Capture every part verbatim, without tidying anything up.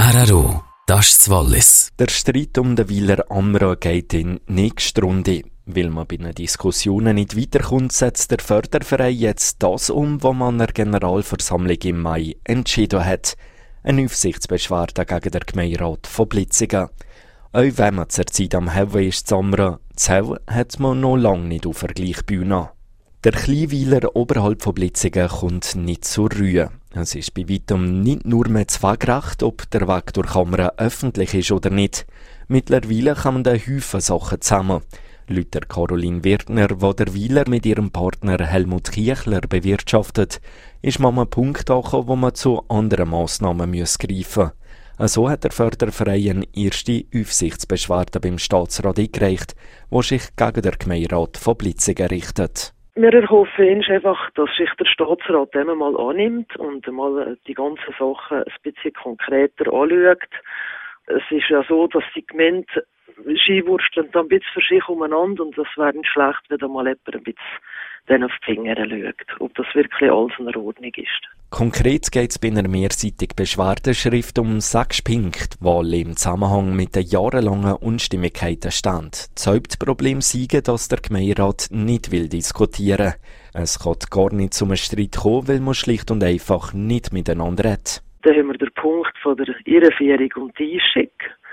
R R O, das ist das Wallis. Der Streit um den Weiler Amra geht in die nächste Runde. Weil man bei den Diskussionen nicht weiterkommt, setzt der Förderverein jetzt das um, was man an der Generalversammlung im Mai entschieden hat. Eine Aufsichtsbeschwerde gegen den Gemeinderat von Blitzingen. Auch wenn man zurzeit am Hewe ist zu Amra, das Hewe hat man noch lange nicht auf der gleichen Bühne. Der Kleinweiler oberhalb von Blitzingen kommt nicht zur Ruhe. Es ist bei weitem nicht nur mehr zweckgerecht, ob der Weg durch Amra öffentlich ist oder nicht. Mittlerweile kommen da Haufen Sachen zusammen. Laut Caroline Wirtner, die der Weiler mit ihrem Partner Helmut Kiechler bewirtschaftet, ist man an einem Punkt angekommen, wo man zu anderen Massnahmen greifen muss. So hat der Förderverein eine erste Aufsichtsbeschwerde beim Staatsrat eingereicht, die sich gegen den Gemeinderat von Blitzingen richtet. Wir erhoffen einfach, dass sich der Staatsrat dem mal annimmt und mal die ganzen Sachen ein bisschen konkreter anschaut. Es ist ja so, dass die Gemeinde Skiwursteln dann ein bisschen für sich umeinander und das wäre nicht schlecht, wenn da mal jemand ein bisschen dann auf die Finger schaut, ob das wirklich alles in Ordnung ist. Konkret geht es bei einer mehrseitigen Beschwerdeschrift um sechs Punkte, die im Zusammenhang mit den jahrelangen Unstimmigkeiten stehen. Das Hauptproblem sei, dass der Gemeinderat nicht will diskutieren. Es kann gar nicht zum Streit kommen, weil man schlicht und einfach nicht miteinander redet. Dann haben wir den Punkt von der Irreführung und Einschick.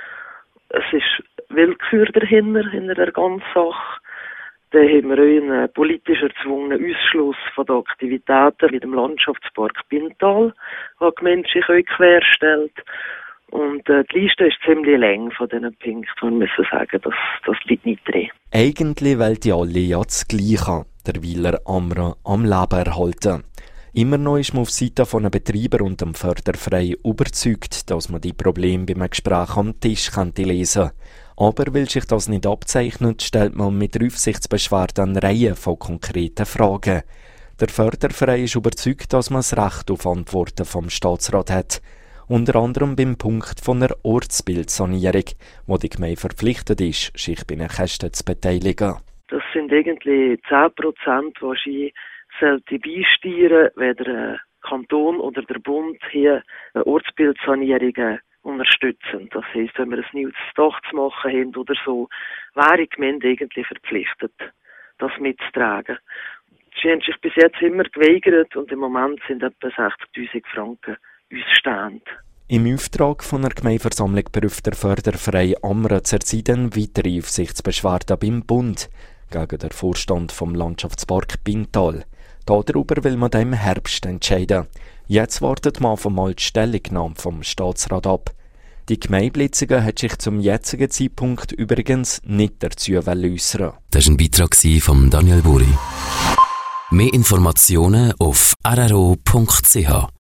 Es ist Willkür dahinter, hinter der ganzen Sache. Dann haben wir auch einen politisch erzwungenen Ausschluss von den Aktivitäten mit dem Landschaftspark Bintal, wo die Gemeinde sich auch querstellt. Und äh, die Liste ist ziemlich lang von diesen Punkten. Wir müssen sagen, das, das liegt nicht drin. Eigentlich wollen die alle ja das Gleiche, der Weiler Amra am Leben erhalten. Immer noch ist man auf Seite von einem Betreiber und dem Förderverein überzeugt, dass man die Probleme beim Gespräch am Tisch könnte lesen. Aber weil sich das nicht abzeichnet, stellt man mit der Aufsichtsbeschwerde eine Reihe von konkreten Fragen. Der Förderverein ist überzeugt, dass man das Recht auf Antworten vom Staatsrat hat. Unter anderem beim Punkt von einer Ortsbildsanierung, wo die Gemeinde verpflichtet ist, sich bei den Kosten zu beteiligen. Das sind irgendwie zehn Prozent, die Ski sollte beisteuern, wenn der Kanton oder der Bund hier Ortsbildsanierungen unterstützen. Das heisst, wenn wir ein neues Dach zu machen haben oder so, wäre die Gemeinde eigentlich verpflichtet, das mitzutragen. Sie haben sich bis jetzt immer geweigert und im Moment sind etwa sechzigtausend Franken ausstehend. Im Auftrag von der Gemeindeversammlung prüft der Förderverein Amra zurzeit eine weitere Aufsichtsbeschwerde beim Bund gegen den Vorstand vom Landschaftspark Bintal. Darüber will man im Herbst entscheiden. Jetzt wartet man auf einmal die Stellungnahme vom Staatsrat ab. Die Gemeinde Blitzingen hat sich zum jetzigen Zeitpunkt übrigens nicht dazu äußern. Das war ein Beitrag von Daniel Buri. Mehr Informationen auf r r o punkt c h.